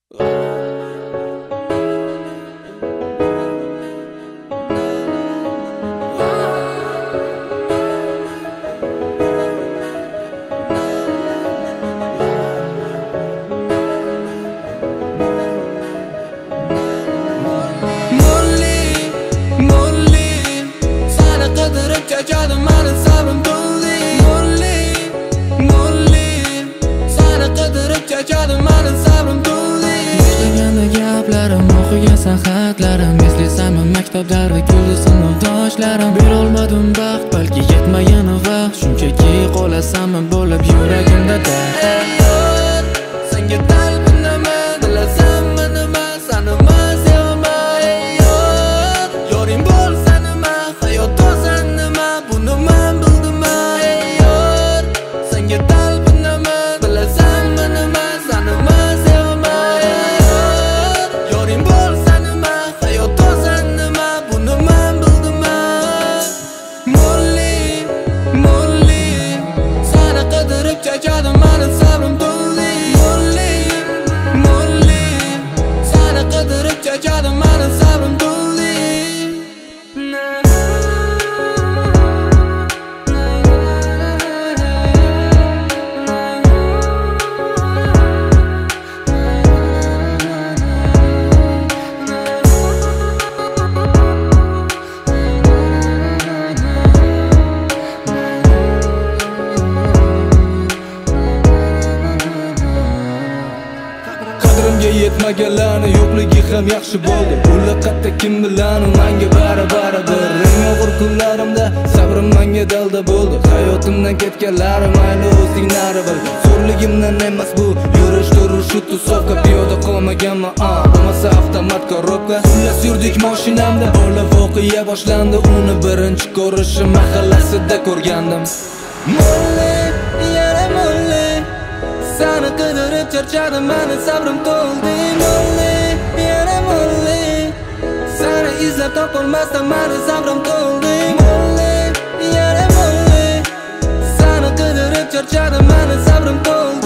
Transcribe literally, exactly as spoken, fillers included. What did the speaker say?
Çaçadım mani sabrım doldi Molli, molli Sana qidirib çaçadım mani sabrım doldi Boshlaganda gaplarim, o'qigan sahatlarim Eslaysanmi maktab dardi kuldi sinfdoshlarim Berolmadim baxt, balki yetmagani vaqt Shunchaki qolasanmi bo'lib yuragimda dard Ey yor, senga talpinaman Bilasanmi nima, sanima sevma Ey yor, yoring bo'lsa nima, hayot to'san nima Buni men bildim ey yor, senga talpinaman Bilasanmi nima, sanima sevma Ey yor, yoring bo'lsa nima, hayot to'san nima Buni men bildim Molli, molli Sana qidirib chaqadim mani sabrim to'ldi Molli, molli Sana qidirib chaqadim mani sabrim to'ldi Qadrimga yetmaganlarni yo'qligi ham yaxshi bo'ldi Ular qatta kim bilan menga bari-bari bir Eng og'ir kunlarimda sabrim menga dalda bo'ldi Hayotimdan ketganlari mayli o'zing nari bil Zo'rligimdan emas bu yurish turish shu tusovka Piyoda qolmaganman a bo'lmasa avtomat korobka Xullas yurdik mashinamda bola voqea boshlandi Uni birinchi ko'rishim mahallasida ko'rgandim Molli, yana molli Sana qidirib charchadim mani sabrim to'ldi Molli, yana molli Sana izlab topolmasdan mani sabrim to'ldi Molli, yana molli Sana qidirib charchadim mani sabrim to'ldi